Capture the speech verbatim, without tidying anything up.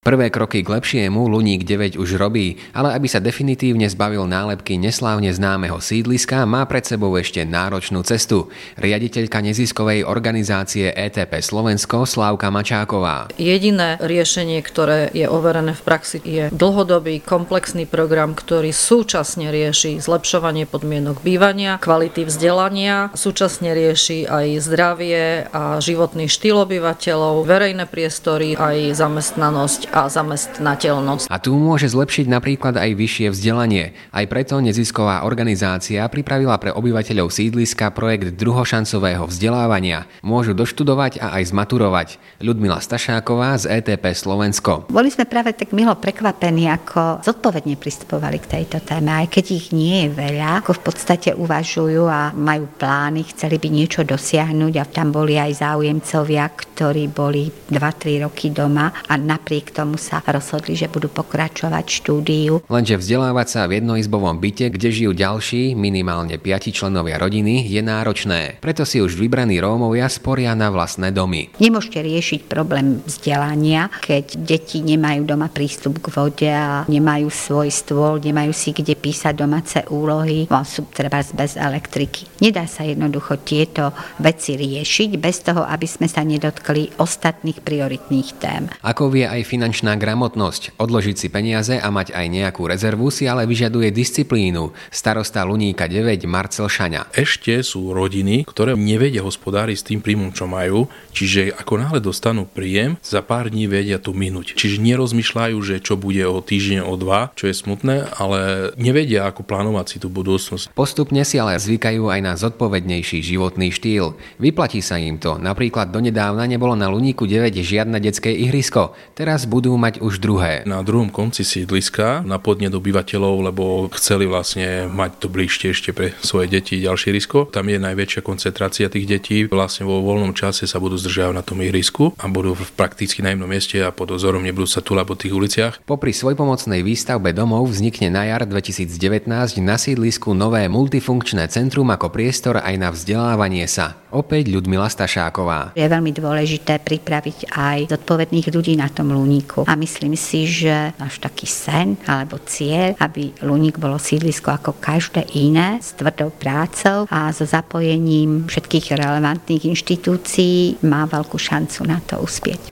Prvé kroky k lepšiemu Luník deväť už robí, ale aby sa definitívne zbavil nálepky neslávne známeho sídliska, má pred sebou ešte náročnú cestu. Riaditeľka neziskovej organizácie é té pé Slovensko Slávka Mačáková. Jediné riešenie, ktoré je overené v praxi, je dlhodobý komplexný program, ktorý súčasne rieši zlepšovanie podmienok bývania, kvality vzdelania, súčasne rieši aj zdravie a životný štýl obyvateľov, verejné priestory, aj zamestnanosť a zamestnateľnosť. A tu môže zlepšiť napríklad aj vyššie vzdelanie. Aj preto nezisková organizácia pripravila pre obyvateľov sídliska projekt druhošancového vzdelávania. Môžu doštudovať a aj zmaturovať. Ľudmila Stašáková z é té pé Slovensko. Boli sme práve tak milo prekvapení, ako zodpovedne pristupovali k tejto téme, aj keď ich nie je veľa, ako v podstate uvažujú a majú plány, chceli by niečo dosiahnuť a tam boli aj záujemcovia, ktorí boli dva tri roky doma a napriek tomu sa rozhodli, že budú pokračovať štúdiu. Lenže vzdelávať sa v jednoizbovom byte, kde žijú ďalší, minimálne piati členovia rodiny, je náročné. Preto si už vybraní Rómovia sporia na vlastné domy. Nemôžete riešiť problém vzdelania, keď deti nemajú doma prístup k vode a nemajú svoj stôl, nemajú si kde písať domáce úlohy, sú treba bez elektriky. Nedá sa jednoducho tieto veci riešiť bez toho, aby sme sa nedotkli ostatných prioritných tém. Ako vie aj finančná gramotnosť, odložiť si peniaze a mať aj nejakú rezervu si ale vyžaduje disciplínu. Starosta Luníka deväť Marcel Šaňa. Ešte sú rodiny, ktoré nevedia hospodáriť s tým príjmom, čo majú, čiže ako náhle dostanú príjem, za pár dní vedia tu minúť. Čiže nerozmýšľajú, že čo bude o týždeň, o dva, čo je smutné, ale nevedia, ako plánovať si tú budúcnosť. Postupne si ale zvykajú aj na zodpovednejší životný štýl. Vyplatí sa im to. Napríklad donedávna nebolo na Luníku deväť žiadne detské ihrisko. Teraz budú mať už druhé. Na druhom konci sídliska, na podnet obyvateľov, lebo chceli vlastne mať to bližšie ešte pre svoje deti ďalšie ihrisko. Tam je najväčšia koncentrácia tých detí. Vlastne vo voľnom čase sa budú zdržiavať na tom ihrisku a budú v prakticky na jednom mieste a pod dozorom nebudú sa túlať po tých uliciach. Popri svojpomocnej výstavbe domov vznikne na jar dvetisícdevätnásť na sídlisku nové multifunkčné centrum ako priestor aj na vzdelávanie sa. Opäť Ľudmila Stašáková. Je veľmi dôležité pripraviť aj zodpovedných ľudí na tom Luníku. A myslím si, že náš taký sen alebo cieľ, aby Luník bolo sídlisko ako každé iné, s tvrdou prácou a so zapojením všetkých relevantných inštitúcií, má veľkú šancu na to uspieť.